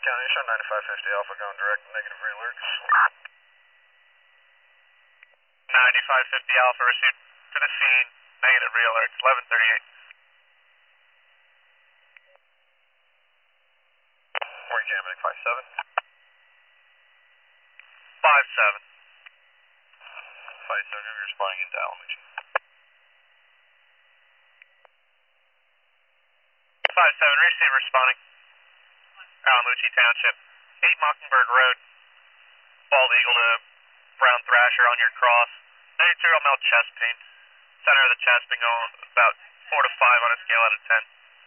County, show 9550 Alpha going direct, negative re-alerts. 9550 Alpha received to the scene, negative re-alerts, 1138. Morning jamming, 57. 57. 57, you're responding into Alamucci. 57, receive responding. Alamucci Township, 8 Mockingbird Road, bald eagle to brown thrasher on your cross, 92 mil chest pain, center of the chest been going about 4 to 5 on a scale out of 10.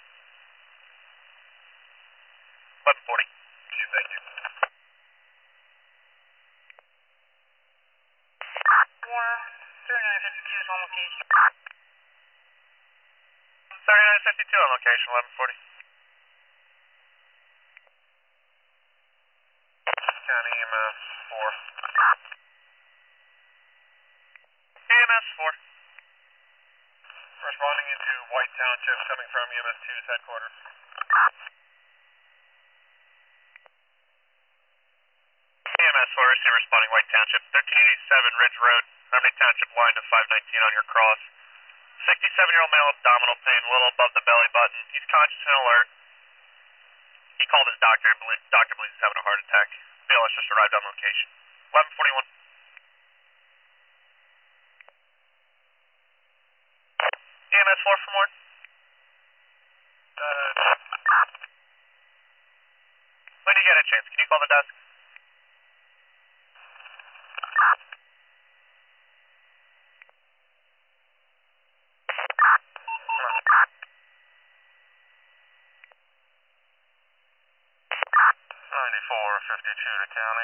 1140. Thank you. Warner, 3952 is on location. 3952 on location, 1140. County EMS 4. EMS 4. Responding into White Township, coming from EMS 2's headquarters. EMS 4, receive responding White Township, 1387 Ridge Road, Harmony Township line to 519 on your cross. 67-year-old male, abdominal pain, a little above the belly button. He's conscious and alert. He called his doctor. Doctor believes he's having a heart attack. BLS just arrived on location. 1141. EMS 4 for more. When you get a chance, can you call the desk? to county.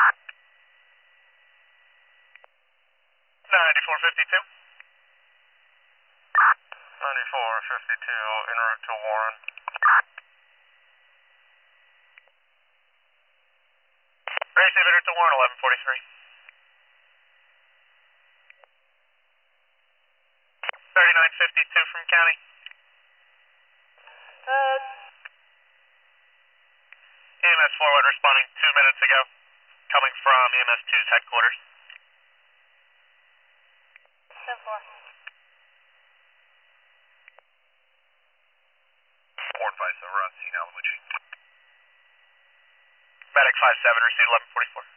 9452. 9452 en route to Warren. Receive en route to Warren, 1143. 3952 from county. EMS 4 responding 2 minutes ago, coming from EMS 2's headquarters. 10-4. Warren 57, we're on scene, Alamucci. Medic 57, receive 1144.